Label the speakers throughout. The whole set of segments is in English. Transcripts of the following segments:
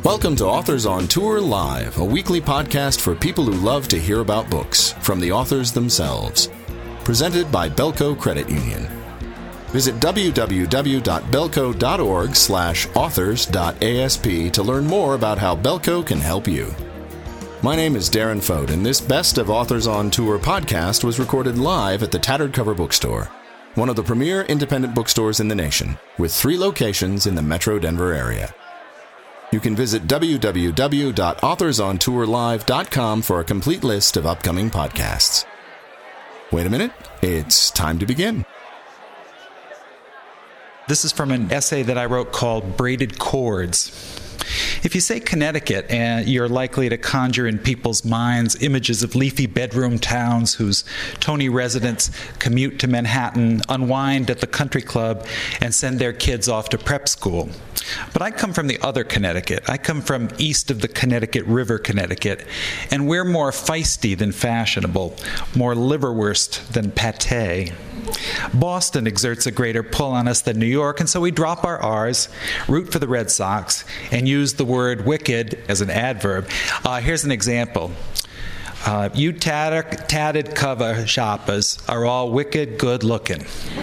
Speaker 1: Welcome to Authors on Tour Live, a weekly podcast for people who love to hear about books from the authors themselves. Presented by Belco Credit Union. Visit www.belco.org/authors.asp to learn more about how Belco can help you. My name is Darren Fote, and this Best of Authors on Tour podcast was recorded live at the Tattered Cover Bookstore, one of the premier independent bookstores in the nation, with 3 locations in the Metro Denver area. You can visit www.authorsontourlive.com for a complete list of upcoming podcasts. Wait a minute, it's time to begin.
Speaker 2: This is from an essay that I wrote called Braided Cords. If you say Connecticut, you're likely to conjure in people's minds images of leafy bedroom towns whose Tony residents commute to Manhattan, unwind at the country club, and send their kids off to prep school. But I come from the other Connecticut. I come from east of the Connecticut River, Connecticut, and we're more feisty than fashionable, more liverwurst than pate. Boston exerts a greater pull on us than New York, and so we drop our R's, root for the Red Sox, and use the word wicked as an adverb. Here's an example. You tatted cover shoppers are all wicked good looking.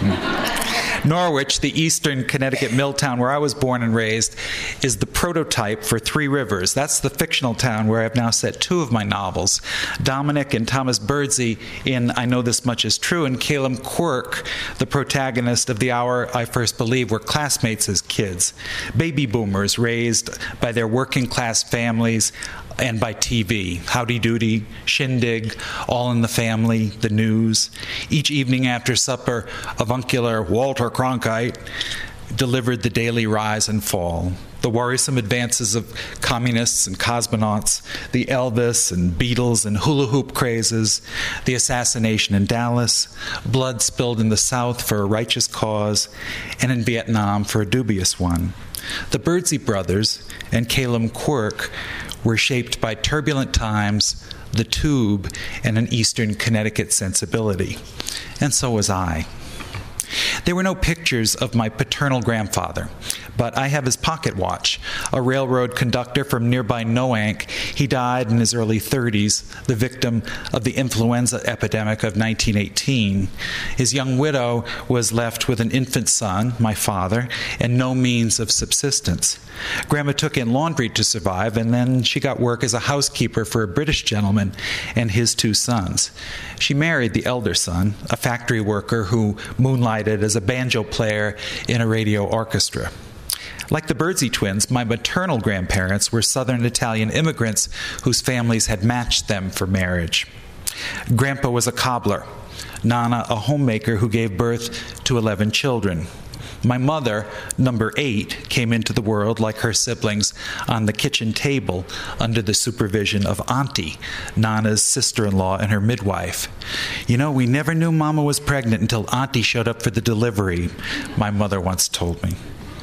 Speaker 2: Norwich, the eastern Connecticut mill town where I was born and raised, is the prototype for Three Rivers. That's the fictional town where I've now set 2 of my novels. Dominic and Thomas Birdsey in I Know This Much Is True, and Caleb Quirk, the protagonist of The Hour I First Believed, were classmates as kids. Baby boomers raised by their working class families and by TV. Howdy Doody, Shindig, All in the Family, The News. Each evening after supper, avuncular Walter Cronkite delivered the daily rise and fall, the worrisome advances of communists and cosmonauts, the Elvis and Beatles and hula hoop crazes, the assassination in Dallas, blood spilled in the South for a righteous cause, and in Vietnam for a dubious one. The Birdsey brothers and Caleb Quirk were shaped by turbulent times, the Tube, and an eastern Connecticut sensibility. And so was I. There were no pictures of my paternal grandfather, but I have his pocket watch, a railroad conductor from nearby Noank. He died in his early 30s, the victim of the influenza epidemic of 1918. His young widow was left with an infant son, my father, and no means of subsistence. Grandma took in laundry to survive, and then she got work as a housekeeper for a British gentleman and his 2 sons. She married the elder son, a factory worker who moonlighted as a banjo player in a radio orchestra. Like the Birdsey twins, my maternal grandparents were Southern Italian immigrants whose families had matched them for marriage. Grandpa was a cobbler, Nana a homemaker who gave birth to 11 children. My mother, number 8, came into the world like her siblings on the kitchen table under the supervision of Auntie, Nana's sister-in-law and her midwife. You know, we never knew Mama was pregnant until Auntie showed up for the delivery, my mother once told me.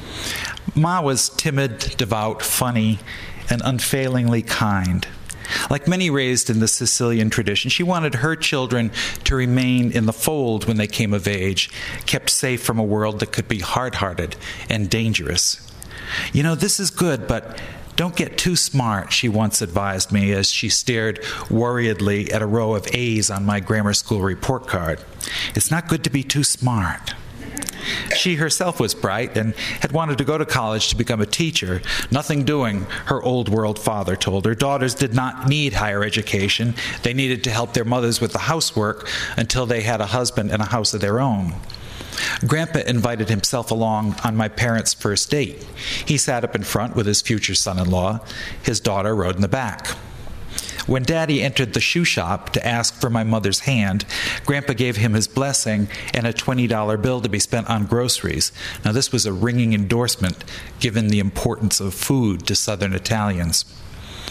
Speaker 2: Ma was timid, devout, funny, and unfailingly kind. Like many raised in the Sicilian tradition, she wanted her children to remain in the fold when they came of age, kept safe from a world that could be hard-hearted and dangerous. You know, this is good, but don't get too smart, she once advised me as she stared worriedly at a row of A's on my grammar school report card. It's not good to be too smart. She herself was bright and had wanted to go to college to become a teacher. Nothing doing, her old world father told her. Daughters did not need higher education. They needed to help their mothers with the housework until they had a husband and a house of their own. Grandpa invited himself along on my parents' first date. He sat up in front with his future son-in-law. His daughter rode in the back. When Daddy entered the shoe shop to ask for my mother's hand, Grandpa gave him his blessing and a $20 bill to be spent on groceries. Now, this was a ringing endorsement, given the importance of food to Southern Italians.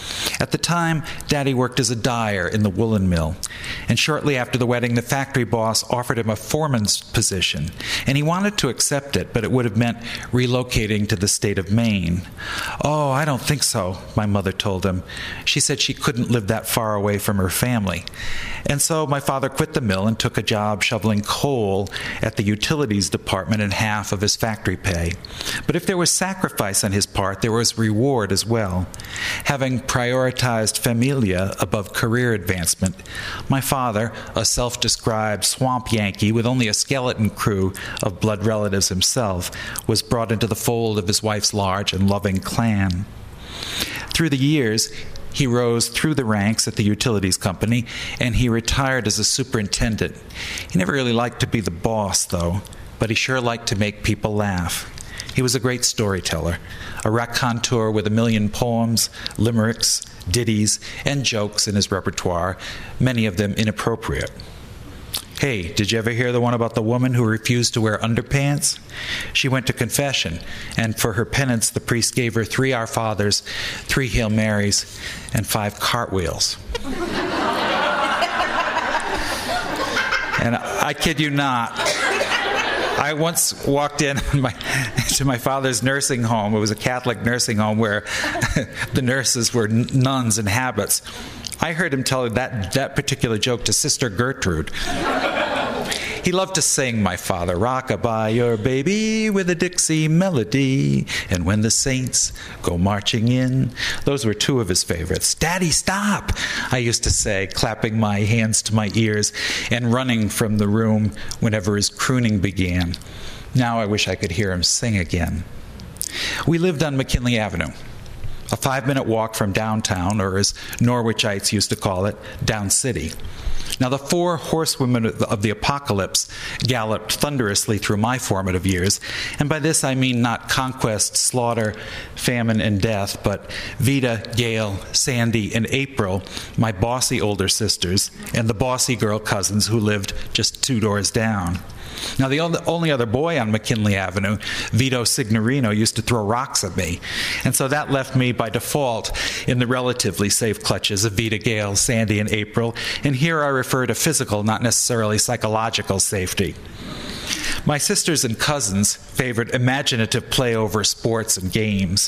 Speaker 2: At the time, Daddy worked as a dyer in the woolen mill, and shortly after the wedding, the factory boss offered him a foreman's position, and he wanted to accept it, but it would have meant relocating to the state of Maine. "Oh, I don't think so," my mother told him. She said she couldn't live that far away from her family. And so my father quit the mill and took a job shoveling coal at the utilities department in half of his factory pay. But if there was sacrifice on his part, there was reward as well. Having prioritized familia above career advancement, my father, a self-described swamp Yankee with only a skeleton crew of blood relatives himself, was brought into the fold of his wife's large and loving clan. Through the years, he rose through the ranks at the utilities company, and he retired as a superintendent. He never really liked to be the boss, though, but he sure liked to make people laugh. He was a great storyteller, a raconteur with 1,000,000 poems, limericks, ditties, and jokes in his repertoire, many of them inappropriate. Hey, did you ever hear the one about the woman who refused to wear underpants? She went to confession, and for her penance, the priest gave her 3 Our Fathers, 3 Hail Marys, and 5 cartwheels. And I kid you not, I once walked to my father's nursing home. It was a Catholic nursing home where the nurses were nuns in habits. I heard him tell that particular joke to Sister Gertrude. He loved to sing, my father, "Rock-a-bye your baby with a Dixie melody, and when the saints go marching in." Those were 2 of his favorites. "Daddy, stop," I used to say, clapping my hands to my ears and running from the room whenever his crooning began. Now I wish I could hear him sing again. We lived on McKinley Avenue, a 5-minute walk from downtown, or as Norwichites used to call it, Down City. Now, the 4 horsewomen of the apocalypse galloped thunderously through my formative years, and by this I mean not conquest, slaughter, famine, and death, but Vita, Gail, Sandy, and April, my bossy older sisters, and the bossy girl cousins who lived just 2 doors down. Now, the only other boy on McKinley Avenue, Vito Signorino, used to throw rocks at me, and so that left me by default in the relatively safe clutches of Vita, Gail, Sandy, and April, and here I refer to physical, not necessarily psychological safety. My sisters and cousins favored imaginative play over sports and games.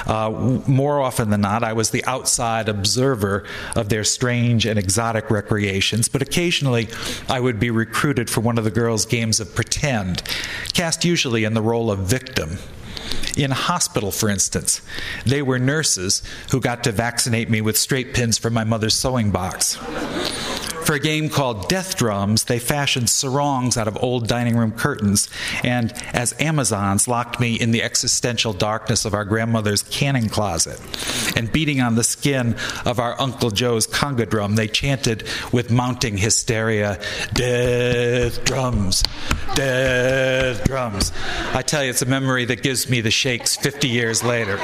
Speaker 2: More often than not, I was the outside observer of their strange and exotic recreations, but occasionally I would be recruited for one of the girls' games of pretend, cast usually in the role of victim. In hospital, for instance, they were nurses who got to vaccinate me with straight pins from my mother's sewing box. For a game called Death Drums, they fashioned sarongs out of old dining room curtains, and as Amazons locked me in the existential darkness of our grandmother's canning closet. And beating on the skin of our Uncle Joe's conga drum, they chanted with mounting hysteria, "Death drums, death drums." I tell you, it's a memory that gives me the shakes 50 years later.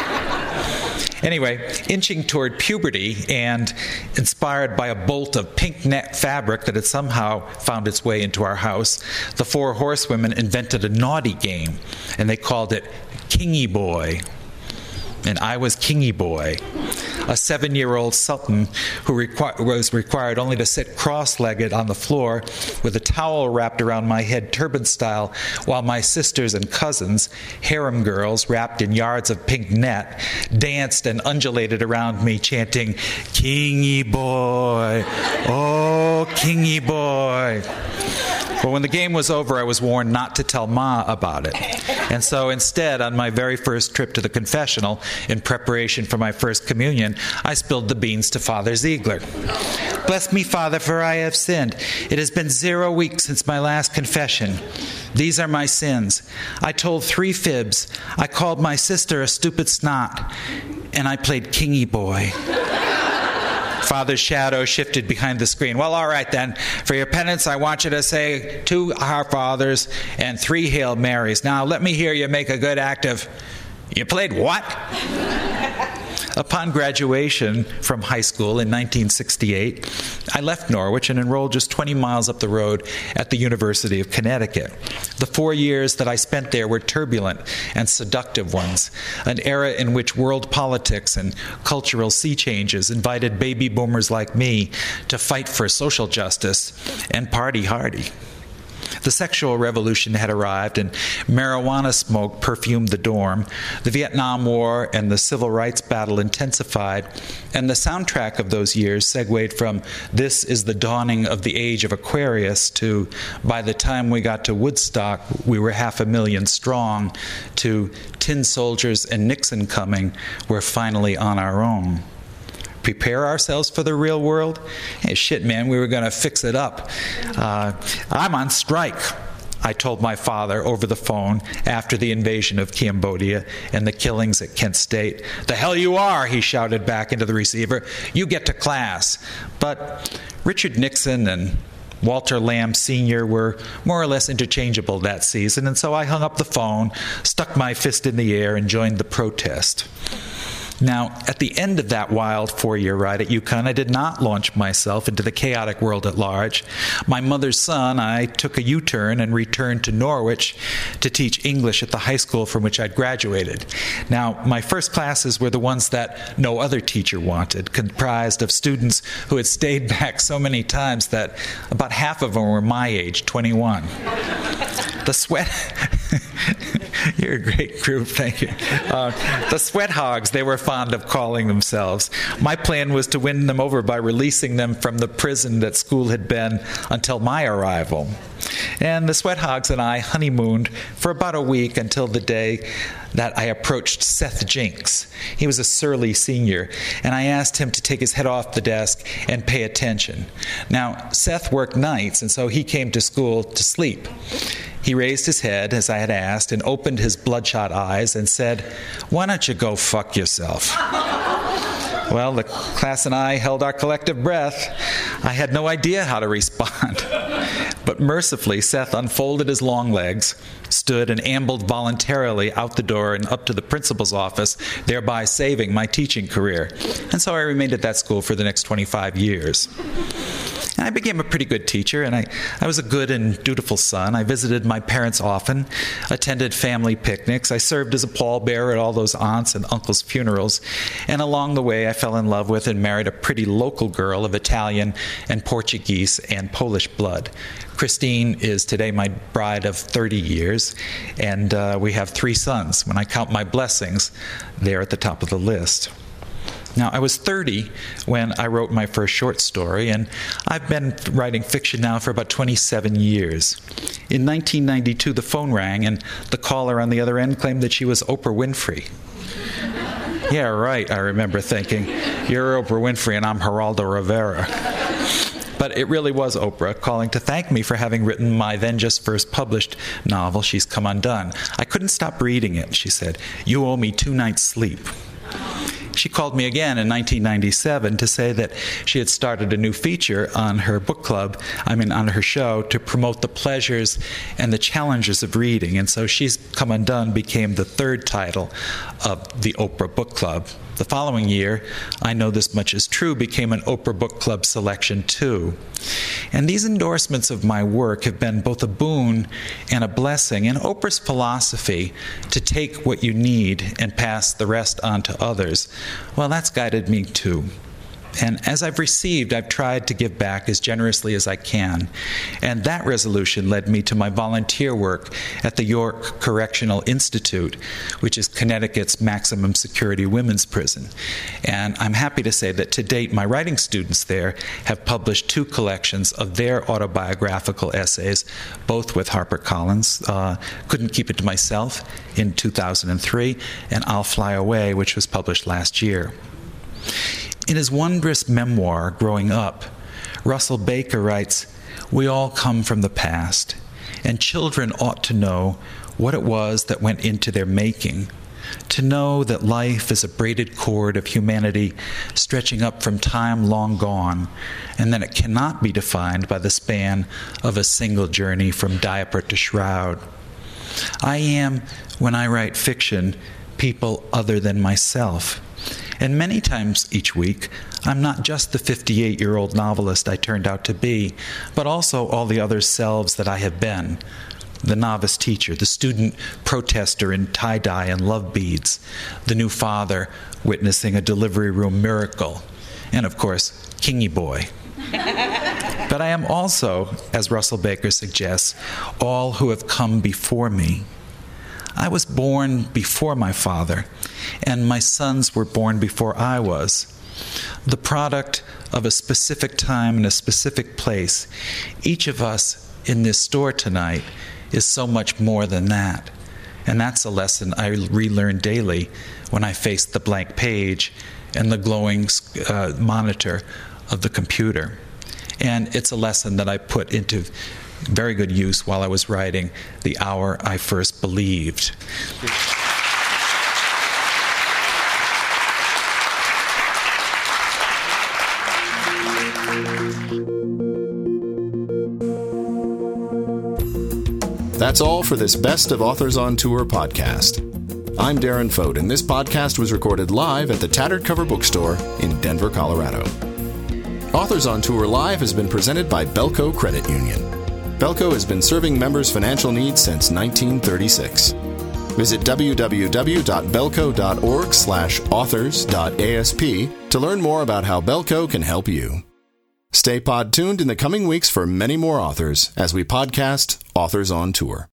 Speaker 2: Anyway, inching toward puberty and inspired by a bolt of pink net fabric that had somehow found its way into our house, the 4 horsewomen invented a naughty game, and they called it Kingy Boy. And I was Kingy Boy, a 7-year-old sultan who was required only to sit cross-legged on the floor with a towel wrapped around my head turban-style, while my sisters and cousins, harem girls wrapped in yards of pink net, danced and undulated around me chanting, "Kingy Boy, oh, Kingy Boy." Well, when the game was over, I was warned not to tell Ma about it. And so instead, on my very first trip to the confessional, in preparation for my first communion, I spilled the beans to Father Ziegler. "Bless me, Father, for I have sinned. It has been 0 weeks since my last confession. These are my sins. I told 3 fibs. I called my sister a stupid snot. And I played Kingy Boy." Father's shadow shifted behind the screen. "Well, all right then. For your penance, I want you to say 2 Our Fathers and 3 Hail Marys. Now, let me hear you make a good act of..." "You played what?" Upon graduation from high school in 1968, I left Norwich and enrolled just 20 miles up the road at the University of Connecticut. The 4 years that I spent there were turbulent and seductive ones, an era in which world politics and cultural sea changes invited baby boomers like me to fight for social justice and party hardy. The sexual revolution had arrived, and marijuana smoke perfumed the dorm. The Vietnam War and the civil rights battle intensified, and the soundtrack of those years segued from "This is the dawning of the age of Aquarius" to "By the time we got to Woodstock, we were 500,000 strong" to "Tin Soldiers and Nixon coming, we're finally on our own." Prepare ourselves for the real world? Hey, shit, man, we were going to fix it up. I'm on strike, I told my father over the phone after the invasion of Cambodia and the killings at Kent State. "The hell you are," he shouted back into the receiver. "You get to class." But Richard Nixon and Walter Lamb Sr. were more or less interchangeable that season, and so I hung up the phone, stuck my fist in the air, and joined the protest. Now, at the end of that wild 4-year ride at UConn, I did not launch myself into the chaotic world at large. My mother's son, I took a U-turn and returned to Norwich to teach English at the high school from which I'd graduated. Now, my first classes were the ones that no other teacher wanted, comprised of students who had stayed back so many times that about half of them were my age, 21. The sweat... You're a great group, thank you. The sweat hogs, they were fond of calling themselves. My plan was to win them over by releasing them from the prison that school had been until my arrival. And the sweat hogs and I honeymooned for about a week until the day that I approached Seth Jinks. He was a surly senior, and I asked him to take his head off the desk and pay attention. Now, Seth worked nights, and so he came to school to sleep. He raised his head, as I had asked, and opened his bloodshot eyes and said, "Why don't you go fuck yourself?" Well, the class and I held our collective breath. I had no idea how to respond. But mercifully, Seth unfolded his long legs, stood, and ambled voluntarily out the door and up to the principal's office, thereby saving my teaching career. And so I remained at that school for the next 25 years. And I became a pretty good teacher, and I was a good and dutiful son. I visited my parents often, attended family picnics. I served as a pallbearer at all those aunts' and uncles' funerals. And along the way, I fell in love with and married a pretty local girl of Italian and Portuguese and Polish blood. Christine is today my bride of 30 years, and we have 3 sons. When I count my blessings, they're at the top of the list. Now, I was 30 when I wrote my first short story, and I've been writing fiction now for about 27 years. In 1992, the phone rang, and the caller on the other end claimed that she was Oprah Winfrey. Yeah, right, I remember thinking. You're Oprah Winfrey, and I'm Geraldo Rivera. But it really was Oprah calling to thank me for having written my then just first published novel, She's Come Undone. I couldn't stop reading it, she said. You owe me 2 nights' sleep. She called me again in 1997 to say that she had started a new feature on her book club, on her show, to promote the pleasures and the challenges of reading. And so She's Come Undone became the 3rd title of the Oprah Book Club. The following year, I Know This Much Is True became an Oprah Book Club Selection 2. And these endorsements of my work have been both a boon and a blessing. And Oprah's philosophy, to take what you need and pass the rest on to others, well, that's guided me too. And as I've received, I've tried to give back as generously as I can. And that resolution led me to my volunteer work at the York Correctional Institute, which is Connecticut's maximum security women's prison. And I'm happy to say that to date, my writing students there have published 2 collections of their autobiographical essays, both with HarperCollins. Couldn't Keep It to Myself in 2003, and I'll Fly Away, which was published last year. In his wondrous memoir, Growing Up, Russell Baker writes, "We all come from the past, and children ought to know what it was that went into their making, to know that life is a braided cord of humanity stretching up from time long gone, and that it cannot be defined by the span of a single journey from diaper to shroud. I am, when I write fiction, people other than myself, And many times each week, I'm not just the 58-year-old novelist I turned out to be, but also all the other selves that I have been. The novice teacher, the student protester in tie-dye and love beads, the new father witnessing a delivery room miracle, and of course, Kingy Boy. But I am also, as Russell Baker suggests, all who have come before me. I was born before my father, and my sons were born before I was. The product of a specific time and a specific place. Each of us in this store tonight is so much more than that. And that's a lesson I relearn daily when I face the blank page and the glowing monitor of the computer. And it's a lesson that I put into very good use while I was writing The Hour I First Believed.
Speaker 1: That's all for this Best of Authors on Tour podcast. I'm Darren Fote, and this podcast was recorded live at the Tattered Cover Bookstore in Denver, Colorado. Authors on Tour Live has been presented by Belco Credit Union. Belco has been serving members' financial needs since 1936. Visit www.belco.org/authors.asp to learn more about how Belco can help you. Stay pod tuned in the coming weeks for many more authors as we podcast Authors on Tour.